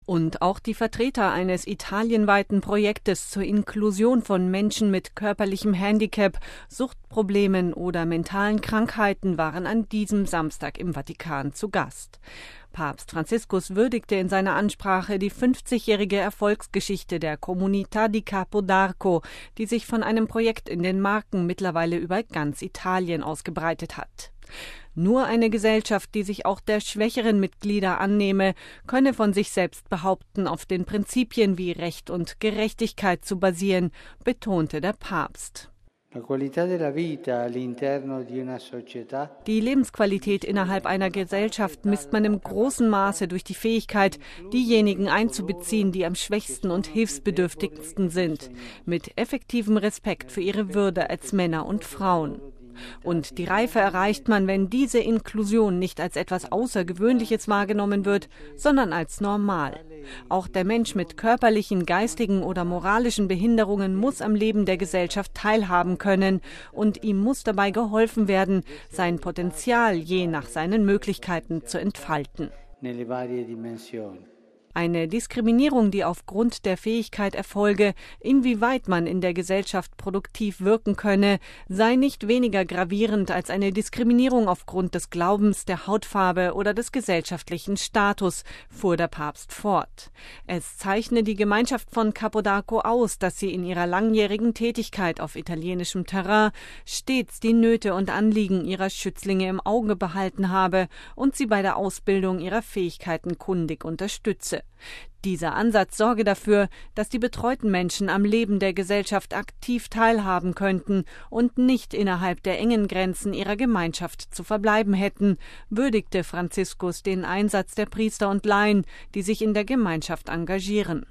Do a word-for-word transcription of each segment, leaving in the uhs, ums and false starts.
Und auch die Vertreter eines italienweiten Projektes zur Inklusion von Menschen mit körperlichem Handicap, Suchtproblemen oder mentalen Krankheiten waren an diesem Samstag im Vatikan zu Gast. Papst Franziskus würdigte in seiner Ansprache die fünfzigjährige Erfolgsgeschichte der Comunità di Capo d'Arco, die sich von einem Projekt in den Marken mittlerweile über ganz Italien ausgebreitet hat. Nur eine Gesellschaft, die sich auch der schwächeren Mitglieder annehme, könne von sich selbst behaupten, auf den Prinzipien wie Recht und Gerechtigkeit zu basieren, betonte der Papst. Die Lebensqualität innerhalb einer Gesellschaft misst man im großen Maße durch die Fähigkeit, diejenigen einzubeziehen, die am schwächsten und hilfsbedürftigsten sind, mit effektivem Respekt für ihre Würde als Männer und Frauen. Und die Reife erreicht man, wenn diese Inklusion nicht als etwas Außergewöhnliches wahrgenommen wird, sondern als normal. Auch der Mensch mit körperlichen, geistigen oder moralischen Behinderungen muss am Leben der Gesellschaft teilhaben können und ihm muss dabei geholfen werden, sein Potenzial je nach seinen Möglichkeiten zu entfalten. Eine Diskriminierung, die aufgrund der Fähigkeit erfolge, inwieweit man in der Gesellschaft produktiv wirken könne, sei nicht weniger gravierend als eine Diskriminierung aufgrund des Glaubens, der Hautfarbe oder des gesellschaftlichen Status, fuhr der Papst fort. Es zeichne die Gemeinschaft von Capo d'Arco aus, dass sie in ihrer langjährigen Tätigkeit auf italienischem Terrain stets die Nöte und Anliegen ihrer Schützlinge im Auge behalten habe und sie bei der Ausbildung ihrer Fähigkeiten kundig unterstütze. Dieser Ansatz sorge dafür, dass die betreuten Menschen am Leben der Gesellschaft aktiv teilhaben könnten und nicht innerhalb der engen Grenzen ihrer Gemeinschaft zu verbleiben hätten, würdigte Franziskus den Einsatz der Priester und Laien, die sich in der Gemeinschaft engagieren.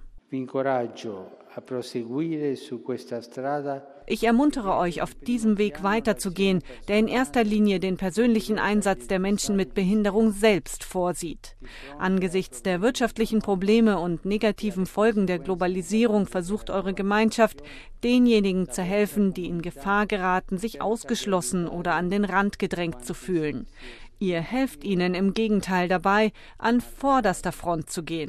Ich ermuntere euch, auf diesem Weg weiterzugehen, der in erster Linie den persönlichen Einsatz der Menschen mit Behinderung selbst vorsieht. Angesichts der wirtschaftlichen Probleme und negativen Folgen der Globalisierung versucht eure Gemeinschaft, denjenigen zu helfen, die in Gefahr geraten, sich ausgeschlossen oder an den Rand gedrängt zu fühlen. Ihr helft ihnen im Gegenteil dabei, an vorderster Front zu gehen.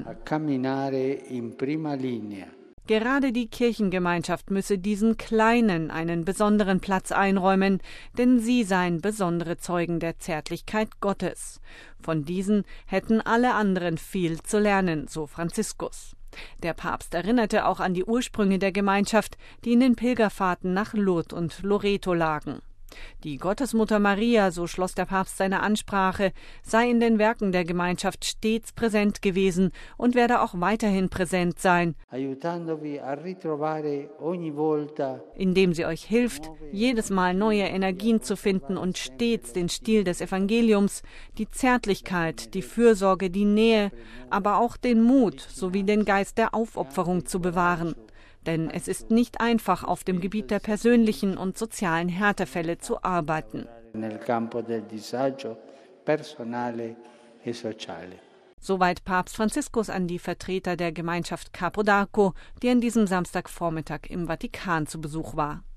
Gerade die Kirchengemeinschaft müsse diesen Kleinen einen besonderen Platz einräumen, denn sie seien besondere Zeugen der Zärtlichkeit Gottes. Von diesen hätten alle anderen viel zu lernen, so Franziskus. Der Papst erinnerte auch an die Ursprünge der Gemeinschaft, die in den Pilgerfahrten nach Lourdes und Loreto lagen. Die Gottesmutter Maria, so schloss der Papst seine Ansprache, sei in den Werken der Gemeinschaft stets präsent gewesen und werde auch weiterhin präsent sein, indem sie euch hilft, jedes Mal neue Energien zu finden und stets den Stil des Evangeliums, die Zärtlichkeit, die Fürsorge, die Nähe, aber auch den Mut sowie den Geist der Aufopferung zu bewahren. Denn es ist nicht einfach, auf dem Gebiet der persönlichen und sozialen Härtefälle zu arbeiten. Soweit Papst Franziskus an die Vertreter der Gemeinschaft Capo d'Arco, die an diesem Samstagvormittag im Vatikan zu Besuch war.